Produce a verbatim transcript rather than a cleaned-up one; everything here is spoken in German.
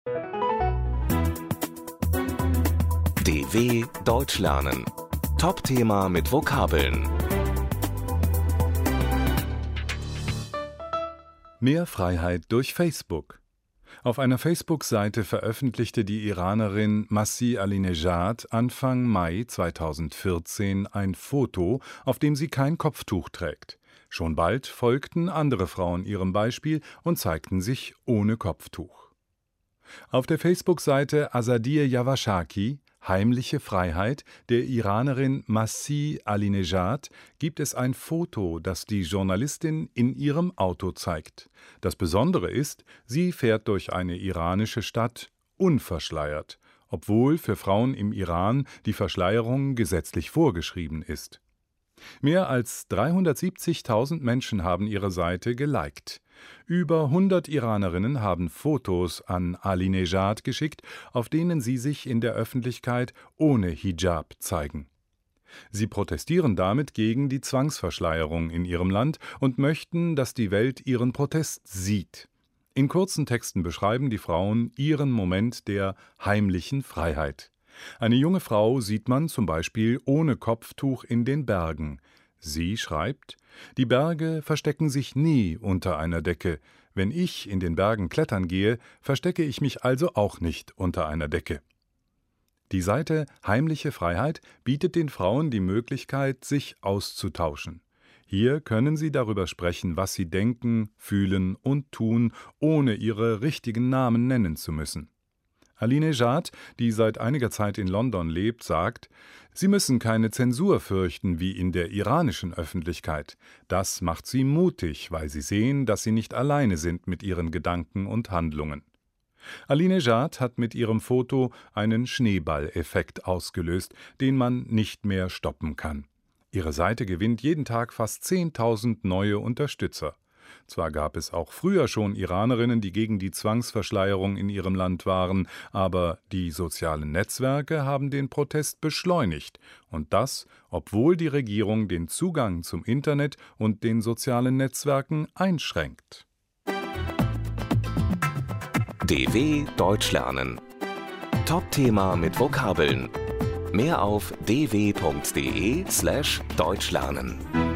D W Deutsch lernen. Top-Thema mit Vokabeln. Mehr Freiheit durch Facebook. Auf einer Facebook-Seite veröffentlichte die Iranerin Masih Alinejad Anfang Mai zweitausendvierzehn ein Foto, auf dem sie kein Kopftuch trägt. Schon bald folgten andere Frauen ihrem Beispiel und zeigten sich ohne Kopftuch. Auf der Facebook-Seite Azadeh Yavashaki Heimliche Freiheit der Iranerin Masih Alinejad gibt es ein Foto, das die Journalistin in ihrem Auto zeigt. Das Besondere ist, sie fährt durch eine iranische Stadt unverschleiert, obwohl für Frauen im Iran die Verschleierung gesetzlich vorgeschrieben ist. Mehr als dreihundertsiebzigtausend Menschen haben ihre Seite geliked. Über hundert Iranerinnen haben Fotos an Alinejad geschickt, auf denen sie sich in der Öffentlichkeit ohne Hijab zeigen. Sie protestieren damit gegen die Zwangsverschleierung in ihrem Land und möchten, dass die Welt ihren Protest sieht. In kurzen Texten beschreiben die Frauen ihren Moment der heimlichen Freiheit. Eine junge Frau sieht man zum Beispiel ohne Kopftuch in den Bergen. Sie schreibt: Die Berge verstecken sich nie unter einer Decke. Wenn ich in den Bergen klettern gehe, verstecke ich mich also auch nicht unter einer Decke. Die Seite Heimliche Freiheit bietet den Frauen die Möglichkeit, sich auszutauschen. Hier können sie darüber sprechen, was sie denken, fühlen und tun, ohne ihre richtigen Namen nennen zu müssen. Alinejad, die seit einiger Zeit in London lebt, sagt, sie müssen keine Zensur fürchten wie in der iranischen Öffentlichkeit. Das macht sie mutig, weil sie sehen, dass sie nicht alleine sind mit ihren Gedanken und Handlungen. Alinejad hat mit ihrem Foto einen Schneeballeffekt ausgelöst, den man nicht mehr stoppen kann. Ihre Seite gewinnt jeden Tag fast zehntausend neue Unterstützer. Zwar gab es auch früher schon Iranerinnen, die gegen die Zwangsverschleierung in ihrem Land waren, aber die sozialen Netzwerke haben den Protest beschleunigt. Und das, obwohl die Regierung den Zugang zum Internet und den sozialen Netzwerken einschränkt. D W Deutsch lernen. Top-Thema mit Vokabeln. Mehr auf d w punkt d e slash deutsch lernen.